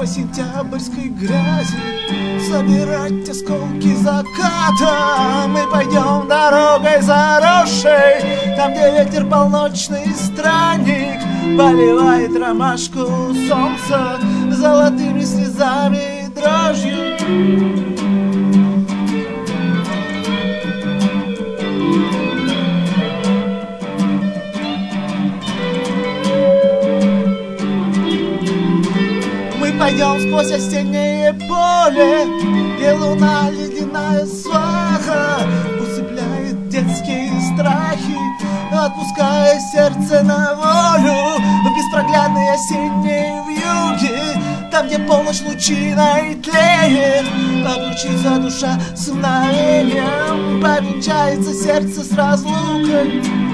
по сентябрьской грязи собирать осколки заката. Мы пойдем дорогой заросшей, там, где ветер полночный странник поливает ромашку солнца золотыми слезами и дрожью. Пойдем сквозь осеннее поле, где луна ледяная сваха усыпляет детские страхи, отпуская сердце на волю в беспроглядной осенней вьюге. Там, где полночь лучиной тлеет, обручится душа с мгновением, повенчается сердце с разлукой.